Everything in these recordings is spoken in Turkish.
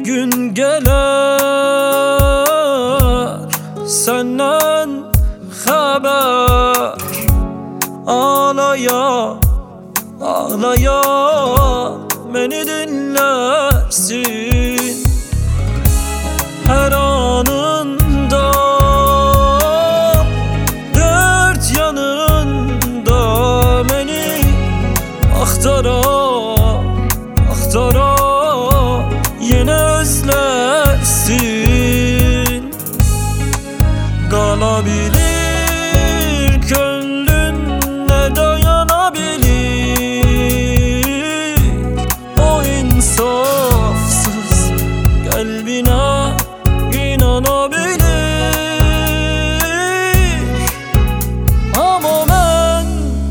gün gelir senden haber. Ağlaya ağlaya beni dinlersin. Her anında dört yanında beni aktara aktara yine özlersin. Kalabilir gönlüne dayanabilir o insafsız kalbine inanabilir. Ama ben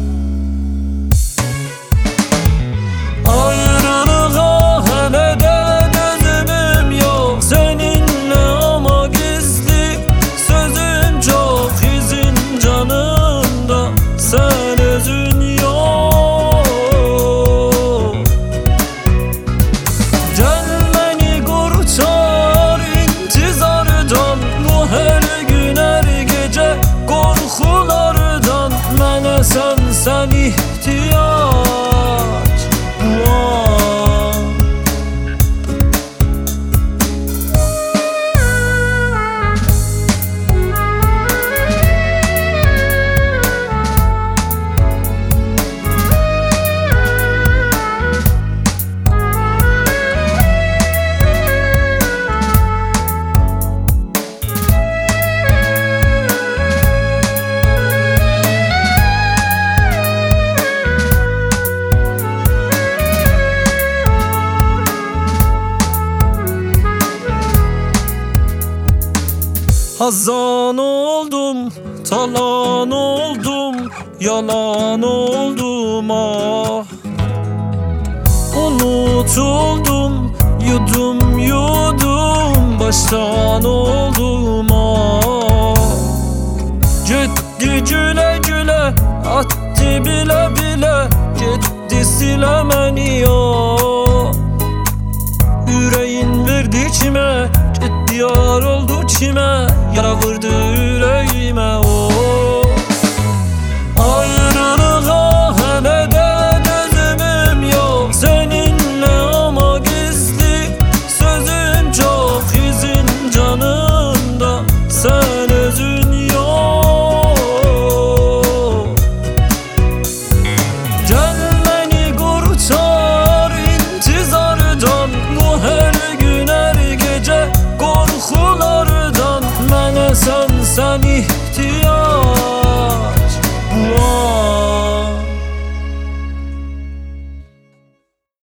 ayrılığa hele de gözümüm yok seninle, ama gizli sözüm çok, izin canımda sen özün yok. Gel beni kurtar intizardan, bu her gün her gece korkulardan. Mənə sen ihtiyaç var. Hazan oldum, talan oldum, yalan oldum ah. Unutuldum, yudum yudum, baştan oldum ah. Gitti güle güle, attı bile bile, gitti silemeni ya. Yüreğin verdi kime, gitti yar oldu kime, yara vurdu yüreğime o. Ayrılığa hele de gözümüm yok seninle, ama gizli sözüm çok, izin canımda sen özün yok. Gel beni kurtar intizardan, bu her gün her gece korkulardan. Mənə sen ihtiyaç